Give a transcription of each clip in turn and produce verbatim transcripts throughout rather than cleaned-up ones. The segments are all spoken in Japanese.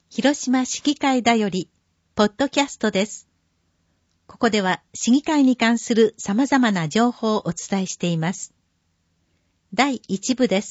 広島市議会だよりポッドキャストです。ここでは市議会に関する様々な情報をお伝えしています。だいいち部です。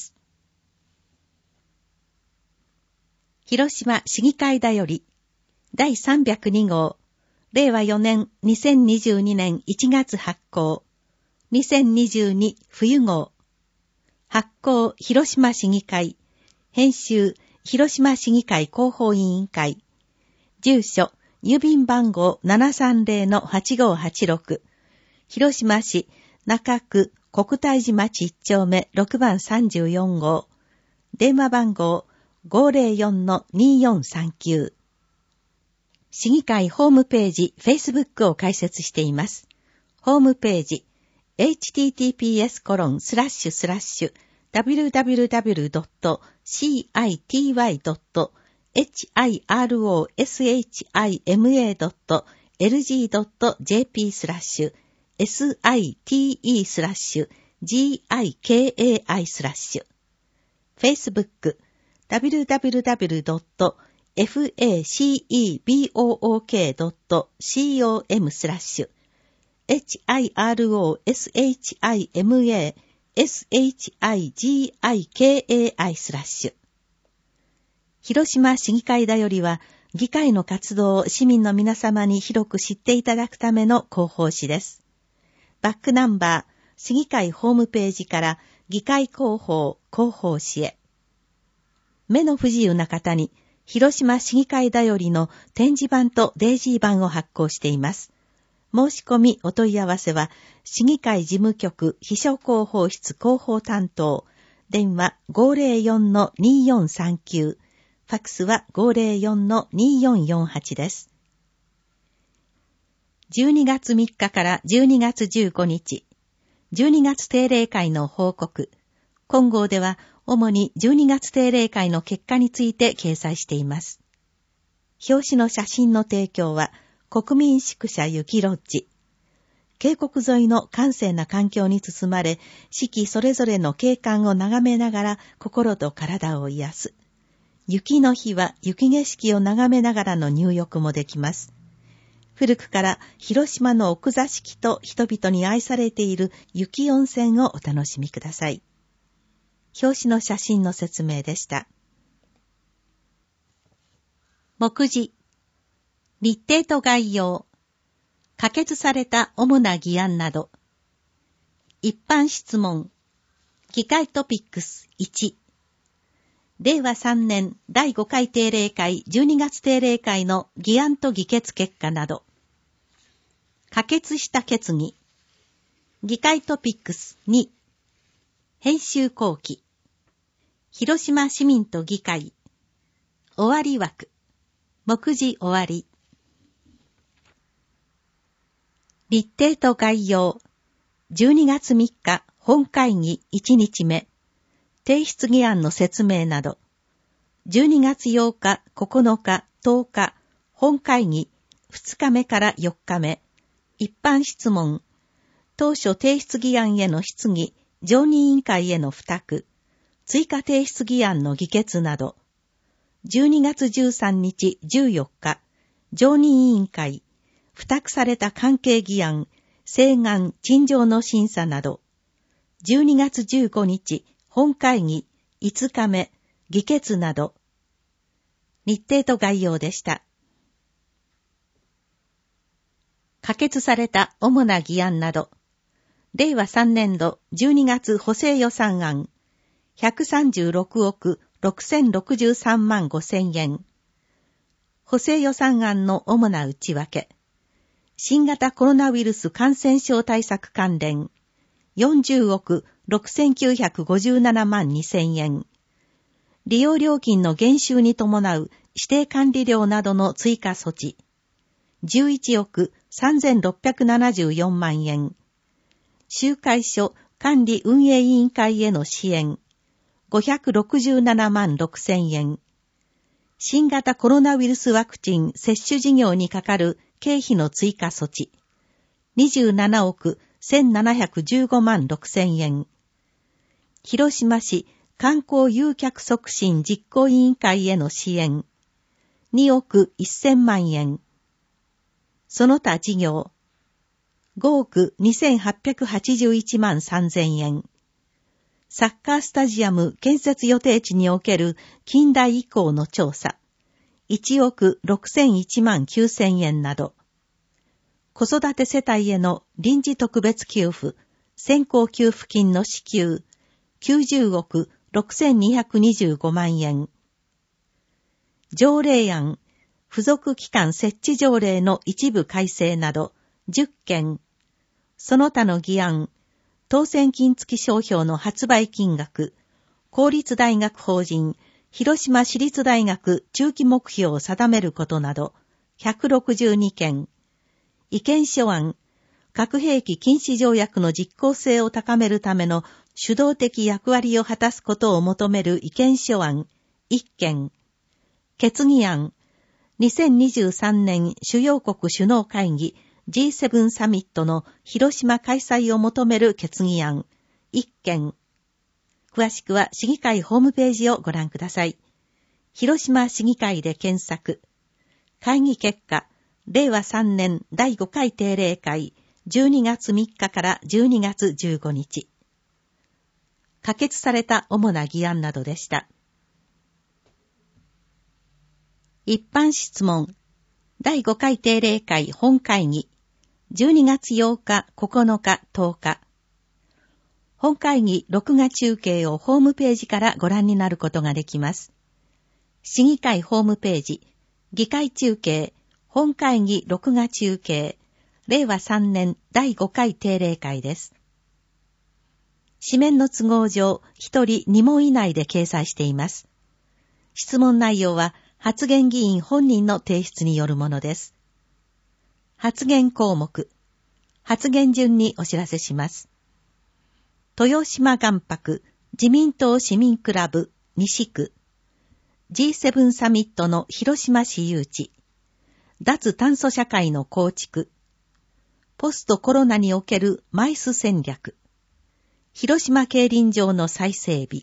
広島市議会だよりだいさんびゃくに号、れいわよねんにせんにじゅうにねんいちがつ発行、にせんにじゅうに冬号、発行広島市議会、編集広島市議会広報委員会、住所郵便番号 ななさんぜろのはちごはちろく、広島市中区国体寺町いち丁目ろくばんさんじゅうよん号、電話番号 ごぜろよんのによんさんきゅう。市議会ホームページ Facebook を開設しています。ホームページ エイチティーティーピーエスコロンスラッシュスラッシュダブリューダブリューダブリュードットシーアイティーワイドットエイチアイアールオーエスエイチアイエムエードットエルジードットジェーピースラッシュエスアイティーイースラッシュジーアイケーエーアイスラッシュ Facebook ダブリューダブリューダブリュードットフェイスブックドットコムスラッシュエイチアイアールオーエスエイチアイエムエーエスエイチアイジーアイケーエーアイ スラッシュ。広島市議会だよりは、議会の活動を市民の皆様に広く知っていただくための広報誌です。バックナンバー、市議会ホームページから議会広報、広報誌へ。目の不自由な方に、広島市議会だよりの展示版とデイジー版を発行しています。申し込みお問い合わせは、市議会事務局秘書広報室広報担当、電話 ごぜろよんのによんさんきゅう、ファックスは ごぜろよんのによんよんはち です。じゅうにがつみっかからじゅうにがつじゅうごにち、じゅうにがつ定例会の報告、今号では主にじゅうにがつ定例会の結果について掲載しています。表紙の写真の提供は、国民宿舎雪ロッジ。渓谷沿いの閑静な環境に包まれ、四季それぞれの景観を眺めながら心と体を癒す。雪の日は雪景色を眺めながらの入浴もできます。古くから広島の奥座敷と人々に愛されている雪温泉をお楽しみください。表紙の写真の説明でした。目次日程と概要、可決された主な議案など、一般質問、議会トピックスいち、れいわさんねんだいごかい定例会じゅうにがつ定例会の議案と議決結果など、可決した決議、議会トピックスに、編集後期、広島市民と議会、終わり枠、目次終わり、日程と概要、じゅうにがつみっか本会議いちにちめ、提出議案の説明など、じゅうにがつようか、ここのか、とおか、本会議ふつかめからよっかめ、一般質問、当初提出議案への質疑、常任委員会への付託、追加提出議案の議決など、じゅうにがつじゅうさんにちじゅうよっか、常任委員会、付託された関係議案、請願、陳情の審査など、じゅうにがつじゅうごにち、本会議、いつかめ、議決など、日程と概要でした。可決された主な議案など、れいわさんねんどじゅうにがつ補正予算案、ひゃくさんじゅうろくおくろくせんろくじゅうさんまんごせんえん。補正予算案の主な内訳。新型コロナウイルス感染症対策関連、よんじゅうおくろくせんきゅうひゃくごじゅうななまんにせんえん。利用料金の減収に伴う指定管理料などの追加措置、じゅういちおくさんぜんろっぴゃくななじゅうよんまんえん。集会所管理運営委員会への支援、ごひゃくろくじゅうななまんろくせんえん。新型コロナウイルスワクチン接種事業にかかる経費の追加措置、にじゅうななおくせんななひゃくじゅうごまんろくせんえん。広島市観光誘客促進実行委員会への支援、 におくせんまんえん。その他事業、ごおくにせんはっぴゃくはちじゅういちまんさんぜんえん。サッカースタジアム建設予定地における近代以降の調査、いちおくろくせんいちまんきゅうせんえんなど、子育て世帯への臨時特別給付、先行給付金の支給、きゅうじゅうおくろくせんにひゃくにじゅうごまんえん。条例案、付属機関設置条例の一部改正などじゅっけん、その他の議案、当選金付き商標の発売金額、公立大学法人、広島市立大学中期目標を定めることなど、ひゃくろくじゅうにけん、意見書案、核兵器禁止条約の実効性を高めるための主導的役割を果たすことを求める意見書案、いっけん、決議案、にせんにじゅうさんねん主要国首脳会議 ジーセブン サミットの広島開催を求める決議案、いっけん。詳しくは市議会ホームページをご覧ください。広島市議会で検索。会議結果、れいわさんねんだいごかい定例会、じゅうにがつみっかからじゅうにがつじゅうごにち。可決された主な議案などでした。一般質問。だいごかい定例会本会議。じゅうにがつようか、ここのか、とおか。本会議録画中継をホームページからご覧になることができます。市議会ホームページ、議会中継、本会議録画中継、れいわさんねんだいごかい定例会です。紙面の都合上、ひとりにもん以内で掲載しています。質問内容は発言議員本人の提出によるものです。発言項目。発言順にお知らせします。豊島万博自民党市民クラブ西区 ジーセブン サミットの広島市誘致脱炭素社会の構築ポストコロナにおけるマイス戦略広島競輪場の再整備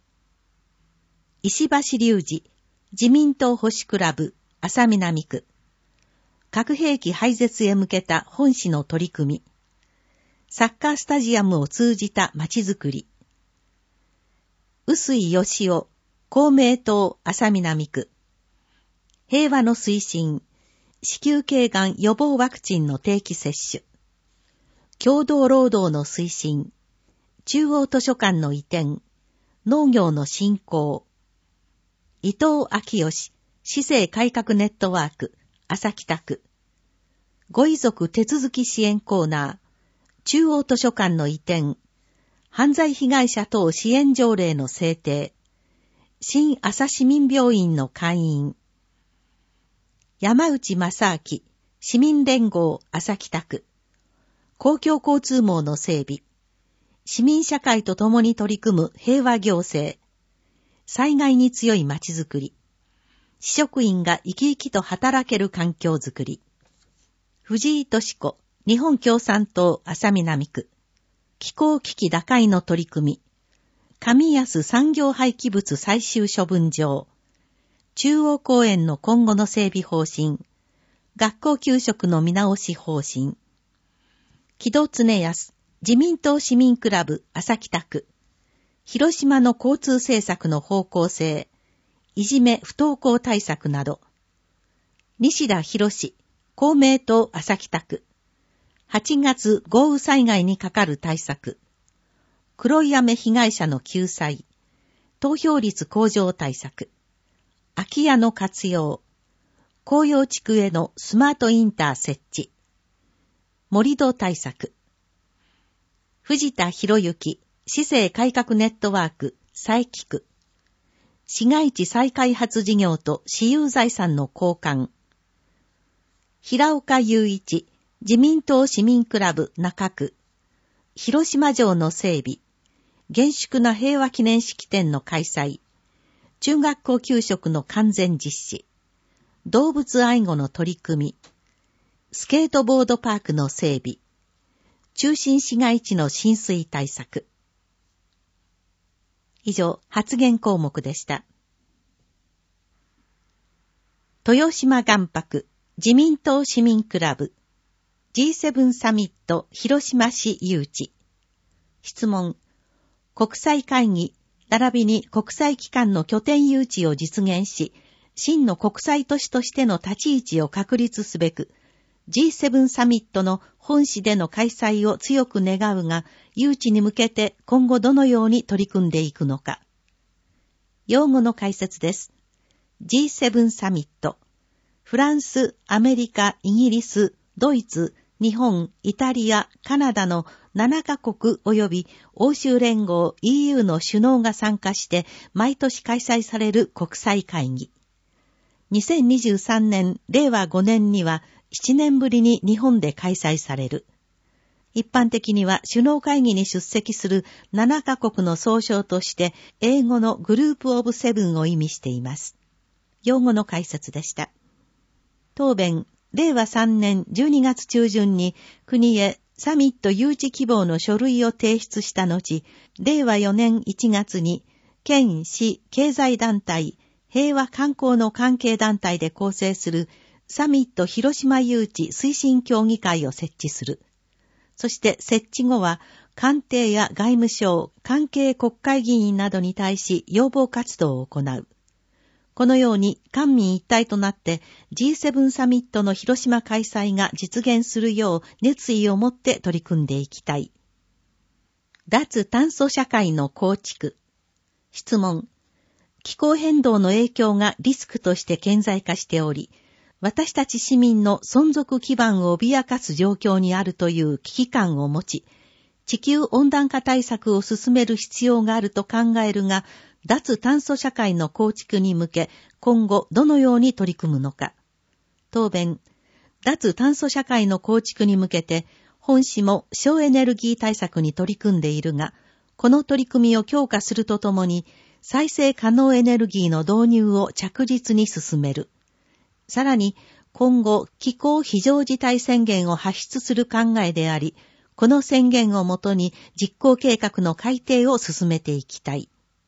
石橋隆二自民党保守クラブ浅南区核兵器廃絶へ向けた本市の取り組みサッカースタジアムを通じた街づくり。臼井義雄、公明党浅南区。平和の推進、子宮頸がん予防ワクチンの定期接種。共同労働の推進、中央図書館の移転、農業の振興。伊藤昭義、市政改革ネットワーク、朝北区。ご遺族手続き支援コーナー。中央図書館の移転、犯罪被害者等支援条例の制定、新朝市民病院の開院、山内正明、市民連合朝北区、公共交通網の整備、市民社会と共に取り組む平和行政、災害に強い街づくり、市職員が生き生きと働ける環境づくり、藤井敏子、日本共産党浅南区、気候危機打開の取り組み、上安産業廃棄物最終処分場、中央公園の今後の整備方針、学校給食の見直し方針、木戸恒康、自民党市民クラブ朝北区、広島の交通政策の方向性、いじめ不登校対策など、西田博史、公明党朝北区、はちがつ豪雨災害にかかる対策、黒い雨被害者の救済、投票率向上対策、空き家の活用、紅葉地区へのスマートインター設置、盛り土対策、藤田博之、市政改革ネットワーク、佐伯区、市街地再開発事業と私有財産の交換、平岡雄一、自民党市民クラブ中区、広島城の整備、厳粛な平和記念式典の開催、中学校給食の完全実施、動物愛護の取り組み、スケートボードパークの整備、中心市街地の浸水対策。以上、発言項目でした。 豊島万博、自民党市民クラブ、ジーセブン サミット広島市誘致。質問。国際会議、並びに国際機関の拠点誘致を実現し、真の国際都市としての立ち位置を確立すべく、ジーセブン サミットの本市での開催を強く願うが、誘致に向けて今後どのように取り組んでいくのか。用語の解説です。ジーセブン サミット。フランス、アメリカ、イギリス、ドイツ、日本、イタリア、カナダのななカ国及び欧州連合 イーユー の首脳が参加して毎年開催される国際会議。にせんにじゅうさんねん、れいわごねんにはななねんぶりに日本で開催される。一般的には首脳会議に出席するななカ国の総称として英語のグループオブセブンを意味しています。用語の解説でした。答弁、れいわさんねんじゅうにがつちゅうじゅんに国へサミット誘致希望の書類を提出した後、れいわよねんいちがつに県市経済団体平和観光の関係団体で構成するサミット広島誘致推進協議会を設置する。そして設置後は官邸や外務省、関係国会議員などに対し要望活動を行う。このように官民一体となって ジーセブン サミットの広島開催が実現するよう熱意を持って取り組んでいきたい。脱炭素社会の構築。質問。気候変動の影響がリスクとして顕在化しており、私たち市民の存続基盤を脅かす状況にあるという危機感を持ち、地球温暖化対策を進める必要があると考えるが、脱炭素社会の構築に向け、今後どのように取り組むのか。答弁、脱炭素社会の構築に向けて、本市も省エネルギー対策に取り組んでいるが、この取り組みを強化するとともに、再生可能エネルギーの導入を着実に進める。さらに、今後、気候非常事態宣言を発出する考えであり、この宣言をもとに実行計画の改定を進めていきたい。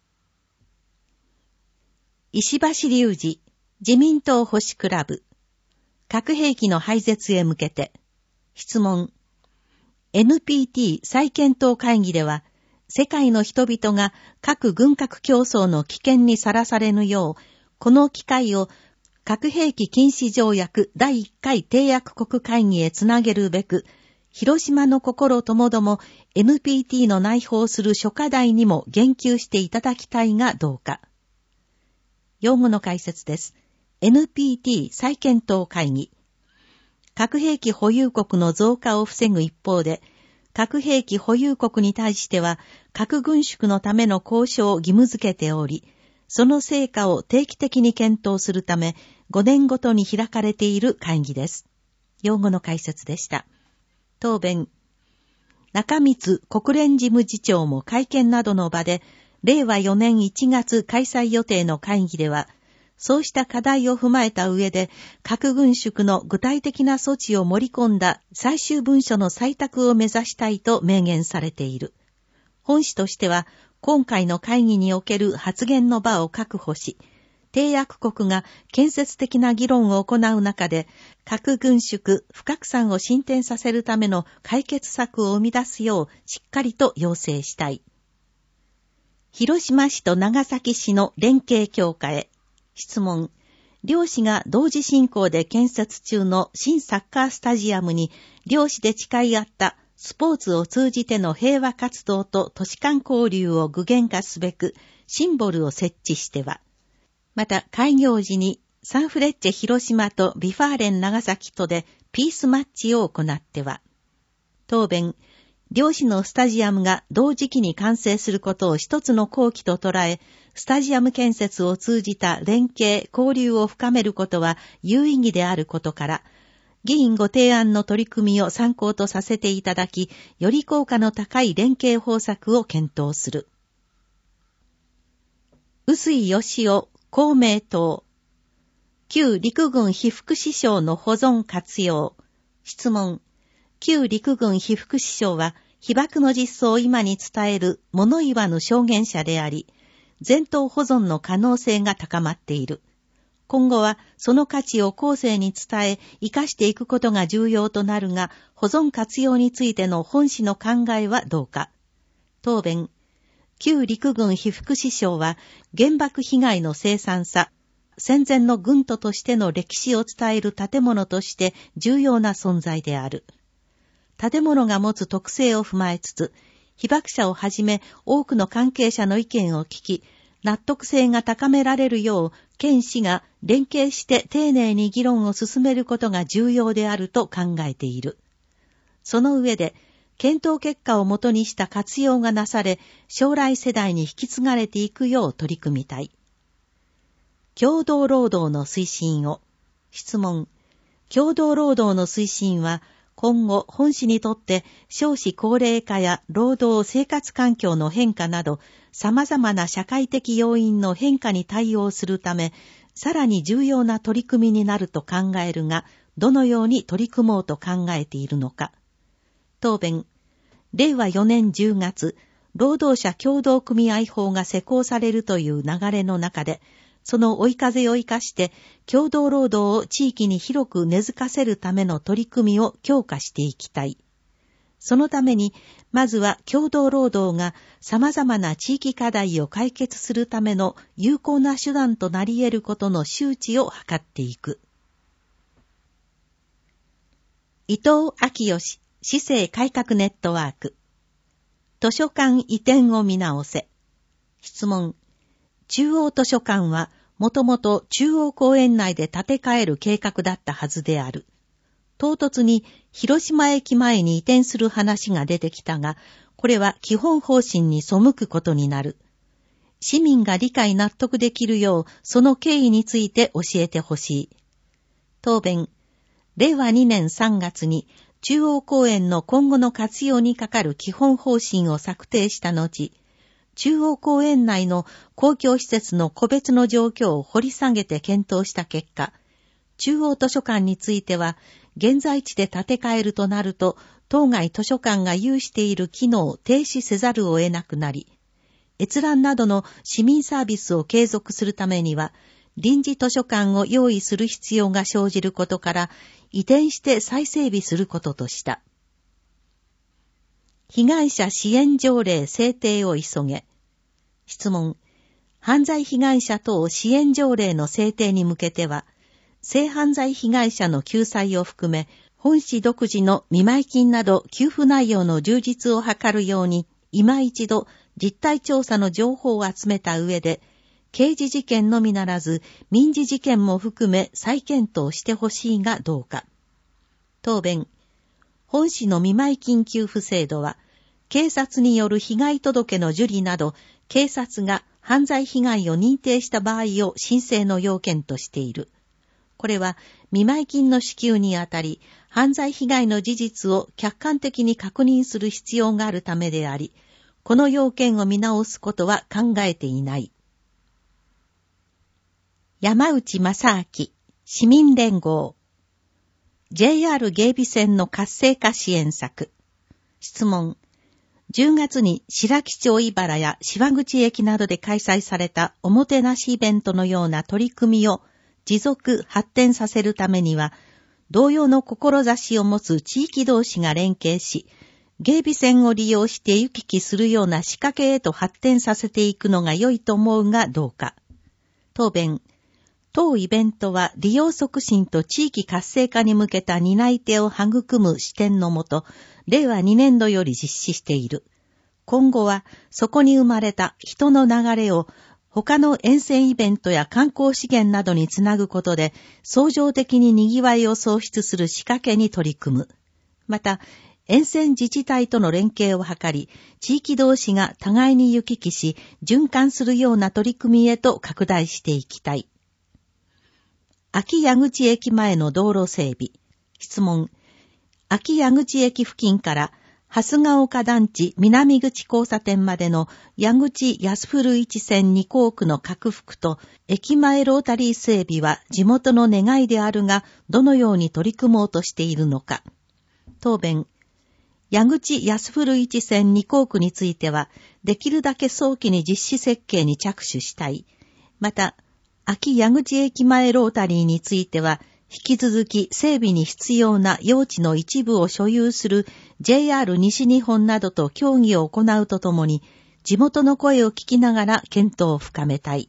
石橋隆二、自民党保守クラブ。核兵器の廃絶へ向けて。質問。エヌピーティー 再検討会議では、世界の人々が核軍拡競争の危険にさらされぬよう、この機会を核兵器禁止条約だいいっかい締約国会議へつなげるべく、広島の心ともども エヌピーティー の内包する諸課題にも言及していただきたいがどうか。用語の解説です。エヌピーティー 再検討会議。核兵器保有国の増加を防ぐ一方で、核兵器保有国に対しては核軍縮のための交渉を義務付けており、その成果を定期的に検討するため、ごねんごとに開かれている会議です。用語の解説でした。答弁。中光国連事務次長も会見などの場で、れいわよねんいちがつ開催予定の会議では、そうした課題を踏まえた上で、核軍縮の具体的な措置を盛り込んだ最終文書の採択を目指したいと明言されている。本市としては、今回の会議における発言の場を確保し、締約国が建設的な議論を行う中で、核軍縮、不拡散を進展させるための解決策を生み出すようしっかりと要請したい。広島市と長崎市の連携強化へ。質問。両市が同時進行で建設中の新サッカースタジアムに、両市で誓い合ったスポーツを通じての平和活動と都市間交流を具現化すべく、シンボルを設置しては。また、開業時にサンフレッチェ広島とビファーレン長崎とでピースマッチを行っては。答弁。両市のスタジアムが同時期に完成することを一つの好機と捉え、スタジアム建設を通じた連携、交流を深めることは有意義であることから、議員ご提案の取り組みを参考とさせていただき、より効果の高い連携方策を検討する。臼井義雄、公明党。旧陸軍被服支省の保存活用。質問。旧陸軍被服支省は、被爆の実相を今に伝える物言わぬ証言者であり、全頭保存の可能性が高まっている。 今後はその価値を後世に伝え、生かしていくことが重要となるが、保存活用についての本誌の考えはどうか。答弁。旧陸軍被服支省は、原爆被害の凄惨さ、戦前の軍都としての歴史を伝える建物として重要な存在である。建物が持つ特性を踏まえつつ、被爆者をはじめ多くの関係者の意見を聞き、納得性が高められるよう、県市が連携して丁寧に議論を進めることが重要であると考えている。その上で、検討結果をもとにした活用がなされ、将来世代に引き継がれていくよう取り組みたい。共同労働の推進を。質問。共同労働の推進は、今後、本市にとって少子高齢化や労働生活環境の変化など、様々な社会的要因の変化に対応するため、さらに重要な取り組みになると考えるが、どのように取り組もうと考えているのか。答弁。れいわよねんじゅうがつ、労働者協同組合法が施行されるという流れの中で、その追い風を生かして、共同労働を地域に広く根付かせるための取り組みを強化していきたい。そのために、まずは共同労働が様々な地域課題を解決するための有効な手段となり得ることの周知を図っていく。伊藤昭義、市政改革ネットワーク。図書館移転を見直せ。質問。中央図書館は、もともと中央公園内で建て替える計画だったはずである。唐突に広島駅前に移転する話が出てきたが、これは基本方針に背くことになる。市民が理解納得できるよう、その経緯について教えてほしい。答弁。れいわにねんさんがつに中央公園の今後の活用にかかる基本方針を策定した後、中央公園内の公共施設の個別の状況を掘り下げて検討した結果、中央図書館については、現在地で建て替えるとなると、当該図書館が有している機能を停止せざるを得なくなり、閲覧などの市民サービスを継続するためには、臨時図書館を用意する必要が生じることから、移転して再整備することとした。被害者支援条例制定を急げ。質問。犯罪被害者等支援条例の制定に向けては、性犯罪被害者の救済を含め、本市独自の見舞金など給付内容の充実を図るように、今一度実態調査の情報を集めた上で、刑事事件のみならず民事事件も含め再検討してほしいがどうか。答弁。本市の見舞金給付制度は、警察による被害届の受理など、警察が犯罪被害を認定した場合を申請の要件としている。これは、見舞金の支給にあたり、犯罪被害の事実を客観的に確認する必要があるためであり、この要件を見直すことは考えていない。山内正明、市民連合。ジェイアール 芸備線の活性化支援策。質問。じゅうがつに白木町茨や芝口駅などで開催されたおもてなしイベントのような取り組みを持続発展させるためには、同様の志を持つ地域同士が連携し、芸備線を利用して行き来するような仕掛けへと発展させていくのが良いと思うがどうか。答弁。当イベントは利用促進と地域活性化に向けた担い手を育む視点のもと、れいわにねんどより実施している。今後はそこに生まれた人の流れを他の沿線イベントや観光資源などにつなぐことで、相乗的に賑わいを創出する仕掛けに取り組む。また、沿線自治体との連携を図り、地域同士が互いに行き来し、循環するような取り組みへと拡大していきたい。秋矢口駅前の道路整備。質問。秋矢口駅付近から、蓮ヶ丘団地南口交差点までの矢口安古一線に号区の拡幅と駅前ロータリー整備は地元の願いであるが、どのように取り組もうとしているのか。答弁。矢口安古一線に号区については、できるだけ早期に実施設計に着手したい。また、 秋矢口駅前ロータリーについては、引き続き整備に必要な用地の一部を所有する ジェイアール 西日本などと協議を行うとともに、地元の声を聞きながら検討を深めたい。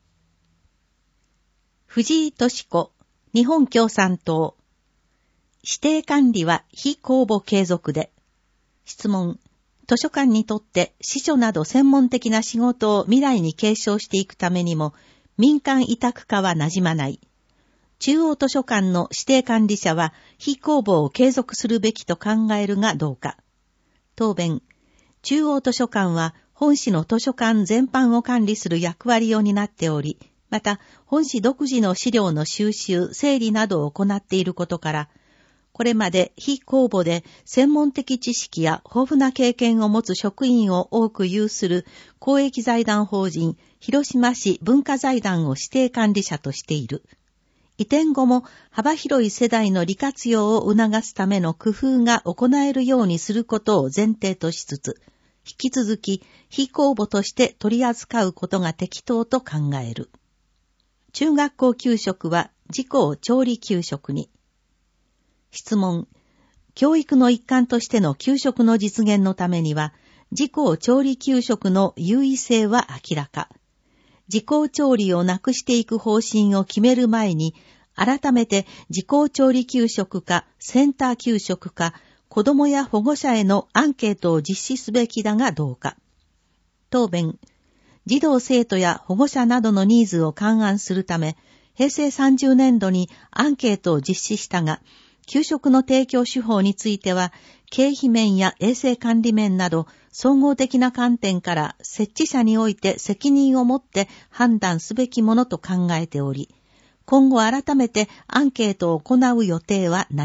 藤井敏子、日本共産党。指定管理は非公募継続で。質問。図書館にとって司書など専門的な仕事を未来に継承していくためにも、民間委託化は馴染まない。中央図書館の指定管理者は非公募を継続するべきと考えるがどうか。答弁。中央図書館は本市の図書館全般を管理する役割を担っており、また本市独自の資料の収集、整理などを行っていることから、これまで非公募で専門的知識や豊富な経験を持つ職員を多く有する公益財団法人広島市文化財団を指定管理者としている。移転後も幅広い世代の利活用を促すための工夫が行えるようにすることを前提としつつ、引き続き非公募として取り扱うことが適当と考える。中学校給食は自校調理給食に。質問。教育の一環としての給食の実現のためには、自校調理給食の優位性は明らか。自校調理をなくしていく方針を決める前に、改めて自校調理給食かセンター給食か子どもや保護者へのアンケートを実施すべきだがどうか。答弁。児童生徒や保護者などのニーズを勘案するため、へいせいさんじゅうねんどにアンケートを実施したが、給食の提供手法については、経費面や衛生管理面など、総合的な観点から設置者において責任を持って判断すべきものと考えており、今後改めてアンケートを行う予定はない。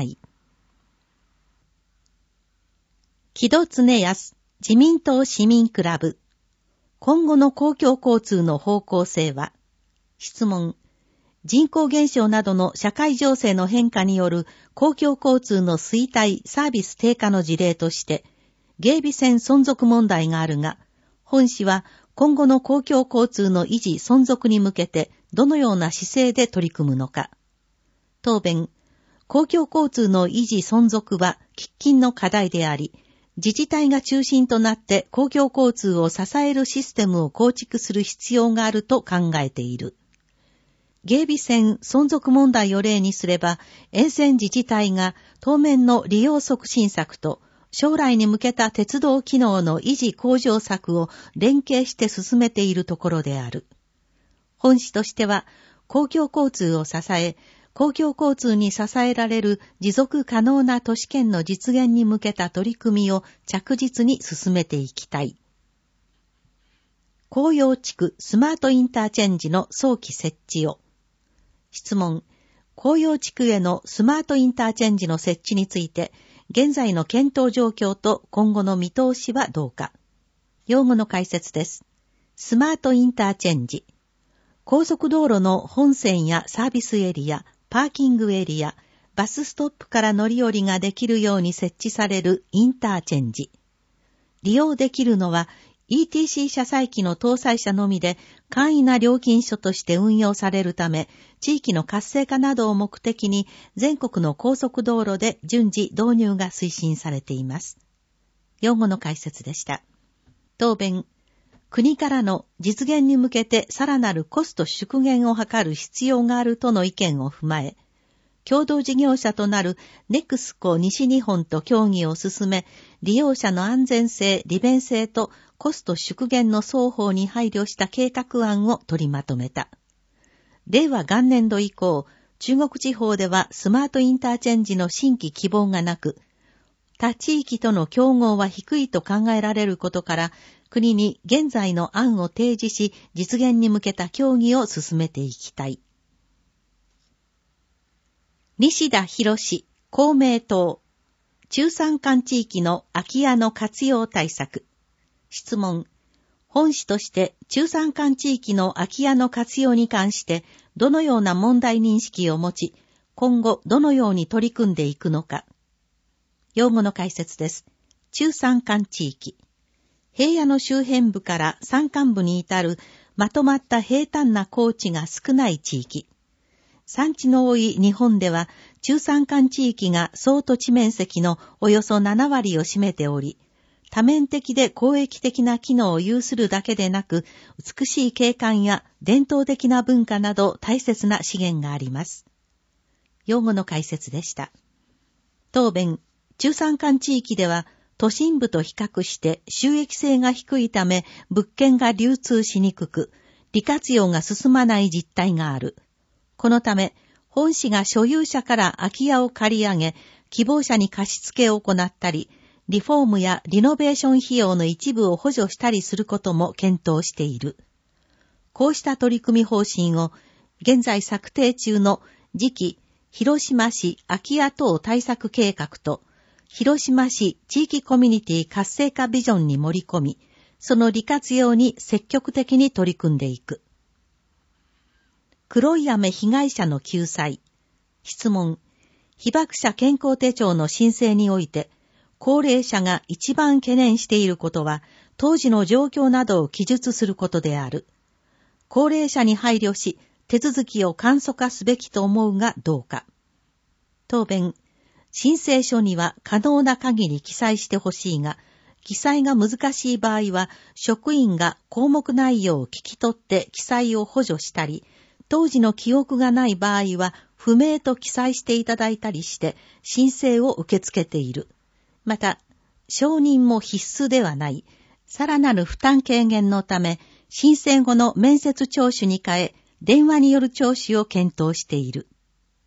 木戸恒康、自民党市民クラブ。今後の公共交通の方向性は？質問。人口減少などの社会情勢の変化による公共交通の衰退、サービス低下の事例として、芸備線存続問題があるが、本市は今後の公共交通の維持存続に向けてどのような姿勢で取り組むのか。答弁。公共交通の維持存続は喫緊の課題であり、自治体が中心となって公共交通を支えるシステムを構築する必要があると考えている。芸備線存続問題を例にすれば、沿線自治体が当面の利用促進策と将来に向けた鉄道機能の維持向上策を連携して進めているところである。本市としては、公共交通を支え、公共交通に支えられる持続可能な都市圏の実現に向けた取り組みを着実に進めていきたい。紅葉地区スマートインターチェンジの早期設置を。質問。紅葉地区へのスマートインターチェンジの設置について、現在の検討状況と今後の見通しはどうか。用語の解説です。スマートインターチェンジ。高速道路の本線やサービスエリア、パーキングエリア、バスストップから乗り降りができるように設置されるインターチェンジ。利用できるのは、イーティーシー 車載機の搭載車のみで簡易な料金所として運用されるため、地域の活性化などを目的に全国の高速道路で順次導入が推進されています。用語の解説でした。答弁。国からの実現に向けてさらなるコスト縮減を図る必要があるとの意見を踏まえ、共同事業者となるネクスコ西日本と協議を進め、利用者の安全性、利便性とコスト縮減の双方に配慮した計画案を取りまとめた。令和元年度以降、中国地方ではスマートインターチェンジの新規希望がなく、他地域との競合は低いと考えられることから、国に現在の案を提示し、実現に向けた協議を進めていきたい。西田博士、公明党。中山間地域の空き家の活用対策。質問。本市として中山間地域の空き家の活用に関してどのような問題認識を持ち、今後どのように取り組んでいくのか。用語の解説です。中山間地域。平野の周辺部から山間部に至るまとまった平坦な高地が少ない地域。山地の多い日本では、中山間地域が総土地面積のおよそななわりを占めており、多面的で公益的な機能を有するだけでなく、美しい景観や伝統的な文化など大切な資源があります。用語の解説でした。答弁、中山間地域では、都心部と比較して収益性が低いため物件が流通しにくく、利活用が進まない実態がある。このため、本市が所有者から空き家を借り上げ、希望者に貸し付けを行ったり、リフォームやリノベーション費用の一部を補助したりすることも検討している。こうした取り組み方針を、現在策定中の次期広島市空き家等対策計画と、広島市地域コミュニティ活性化ビジョンに盛り込み、その利活用に積極的に取り組んでいく。黒い雨被害者の救済。質問。被爆者健康手帳の申請において、高齢者が一番懸念していることは、当時の状況などを記述することである。高齢者に配慮し、手続きを簡素化すべきと思うがどうか。答弁。申請書には可能な限り記載してほしいが、記載が難しい場合は、職員が項目内容を聞き取って記載を補助したり、当時の記憶がない場合は、不明と記載していただいたりして、申請を受け付けている。また、承認も必須ではない。さらなる負担軽減のため、申請後の面接聴取に変え、電話による聴取を検討している。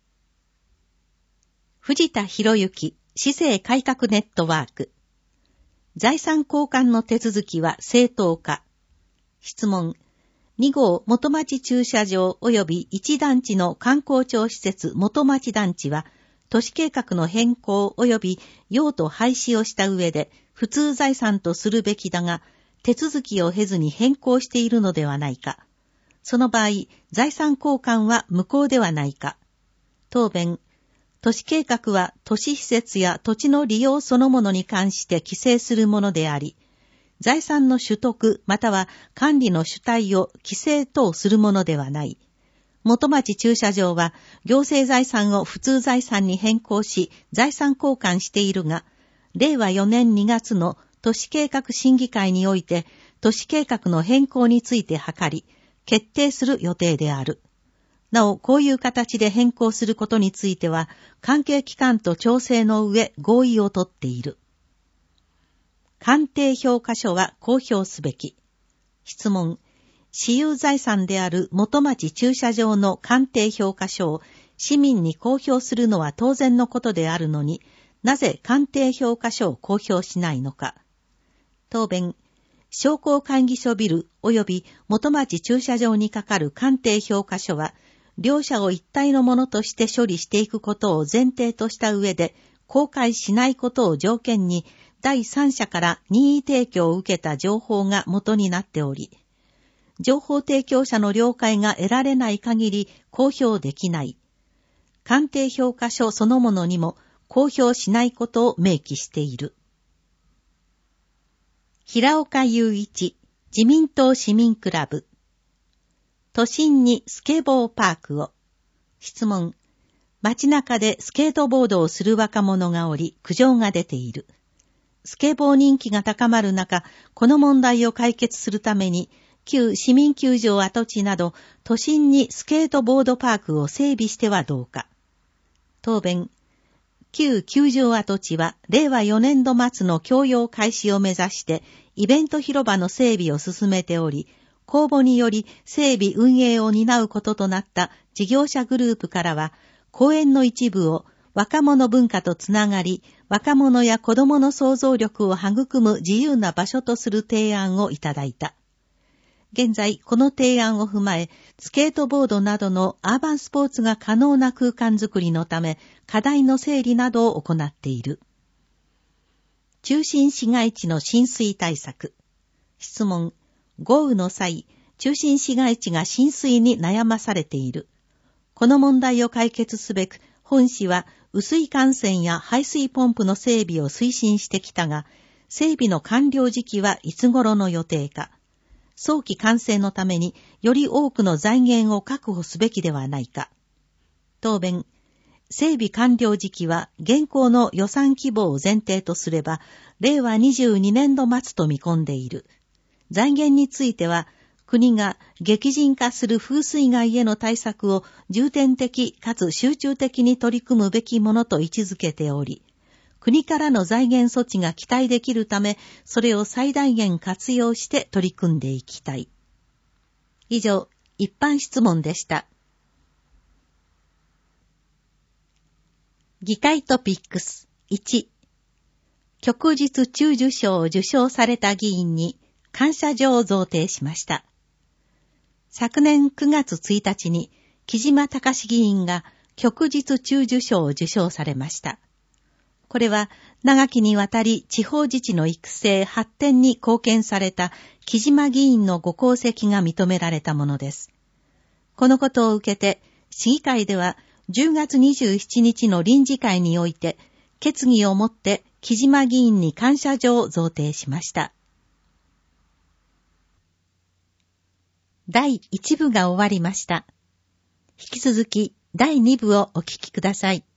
藤田博之、市政改革ネットワーク。財産交換の手続きは正当か。質問。に号元町駐車場及びいち団地の観光庁施設元町団地は、都市計画の変更及び用途廃止をした上で普通財産とするべきだが、手続きを経ずに変更しているのではないか。その場合、財産交換は無効ではないか。答弁。都市計画は都市施設や土地の利用そのものに関して規制するものであり、財産の取得または管理の主体を規制等するものではない。元町駐車場は行政財産を普通財産に変更し財産交換しているが、れいわよねんにがつの都市計画審議会において都市計画の変更について諮り、決定する予定である。なお、こういう形で変更することについては、関係機関と調整の上合意をとっている。鑑定評価書は公表すべき。質問。私有財産である元町駐車場の鑑定評価書を市民に公表するのは当然のことであるのに、なぜ鑑定評価書を公表しないのか。答弁。商工会議所ビル及び元町駐車場にかかる鑑定評価書は、両者を一体のものとして処理していくことを前提とした上で、公開しないことを条件に、第三者から任意提供を受けた情報が元になっており、情報提供者の了解が得られない限り公表できない。鑑定評価書そのものにも公表しないことを明記している。平岡雄一、自民党市民クラブ。都心にスケボーパークを。質問。街中でスケートボードをする若者がおり、苦情が出ている。スケボー人気が高まる中、この問題を解決するために、旧市民球場跡地など、都心にスケートボードパークを整備してはどうか。答弁。旧球場跡地は、れいわよねんど末の供用開始を目指して、イベント広場の整備を進めており、公募により整備運営を担うこととなった事業者グループからは、公園の一部を若者文化とつながり、若者や子供の想像力を育む自由な場所とする提案をいただいた。現在、この提案を踏まえ、スケートボードなどのアーバンスポーツが可能な空間づくりのため、課題の整理などを行っている。中心市街地の浸水対策。質問。豪雨の際、中心市街地が浸水に悩まされている。この問題を解決すべく、本市は雨水管線や排水ポンプの整備を推進してきたが、整備の完了時期はいつ頃の予定か。 早期完成のためにより多くの財源を確保すべきではないか。答弁、整備完了時期は現行の予算規模を前提とすれば、れいわにじゅうにねんど末と見込んでいる。財源については、国が激甚化する風水害への対策を重点的かつ集中的に取り組むべきものと位置づけており、国からの財源措置が期待できるため、それを最大限活用して取り組んでいきたい。以上、一般質問でした。議会トピックスいち、旭日中受賞を受賞された議員に感謝状を贈呈しました。昨年くがつついたちに木島隆議員が旭日中受賞を受賞されました。これは長きにわたり地方自治の育成発展に貢献された木島議員のご功績が認められたものです。このことを受けて市議会ではじゅうがつにじゅうしちにちの臨時会において決議をもって木島議員に感謝状を贈呈しました。だいいち部が終わりました。引き続きだいに部をお聞きください。